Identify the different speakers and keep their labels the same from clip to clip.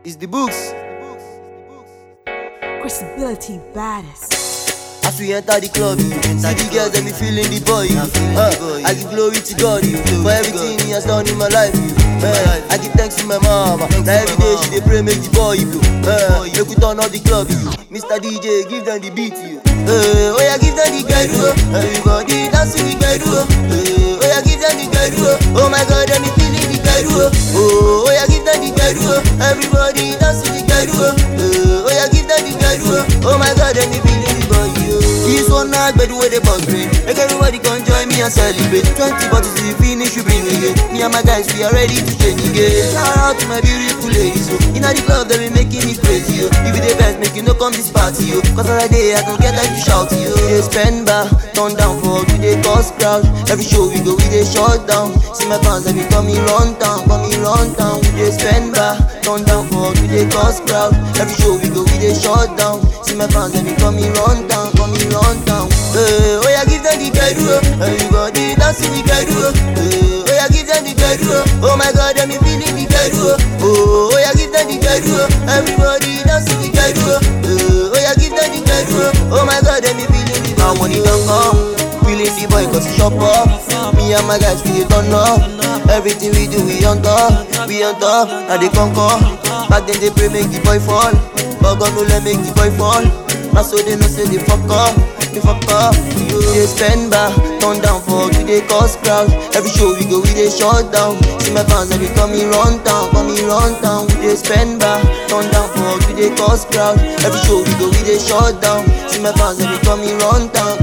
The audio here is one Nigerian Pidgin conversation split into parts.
Speaker 1: It's the books.
Speaker 2: Credibility baddest.
Speaker 1: As we enter the club, see the girls and me feeling the boy. I give glory to God for everything He has done in my life. I give thanks to my mama. Now every day she dey pray make the boy blow. Make we turn up the club, Mr. DJ give them the beat. Oh yeah, give them the gbedu. Everybody dance to the gbedu. Oh yeah, give them the gbedu. Oh my God, let me feeling the gbedu. Oh yeah, give them the gbedu. Everybody dance to the gbedu. Oh yeah, give them the gbedu. Oh my God, let me feeling the boy. This one night, but where they bug me. Make everybody come join me and celebrate. 20 bottles to the finish, we bring again. Me and my guys, we are ready to change again. Shout out to my beautiful ladies, in the club, they be making me crazy, If you the best, make you no come this party, Cause on the day, I can get like to shout to you. They spend bar, turn down for we they cause crowd. Every show we go, we they shut down. See my fans, they be coming run town, We they spend bar, turn down for we they cause crowd. Every show we go, we they shut down. See my fans, they be coming run town, Oh yeah, give them the gbedu. Everybody dancing the gbedu. Oh yeah, give them the gbedu. Oh my God, let me feeling the gbedu. Oh yeah, give them the gbedu. Everybody dancing the gbedu. Oh yeah, give them the gbedu. Oh my God, let me feeling the gbedu. Money don't come, feeling the boy 'cause he shop up. Me and my guys we dey turn up. Everything we do we on top, Now they conquer. Back then they pray make the boy fall, but God no let make the boy fall. Now so they know say they fuck up. They spend bar, turn down for we they cause crowd. Every show we go, we they shut down. See my fans, they be coming run town, We they spend bar, turn down for we they cause crowd. Every show we go, we they shut down. See my fans, they be coming run town,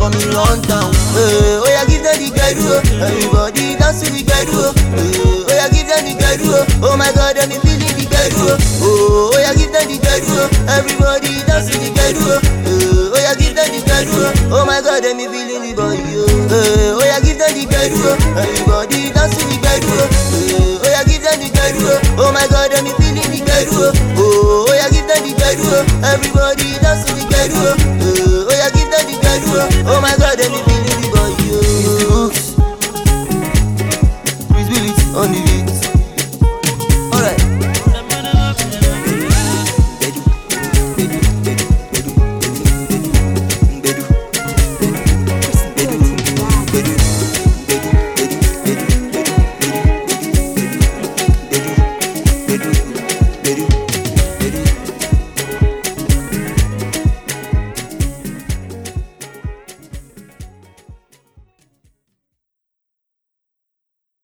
Speaker 1: Oh yeah, give them the gbedu. Everybody dance to the gbedu. Oh yeah, give them the gbedu. Oh my God, let me feeling the gbedu. Oh yeah, give them the gbedu. Everybody dance to the gbedu. Oh yeah, give them the gbedu. Oh my God, let me feeling the boy. Oh yeah, give them the gbedu. Everybody dance to the gbedu. Oh yeah, give them the gbedu. Oh my God, let me feeling the gbedu. Oh yeah, give them the gbedu. Everybody dance to the gbedu. Oh yeah, give them the gbedu. Oh my God, let me feeling the boy. It's the books. Credibility on the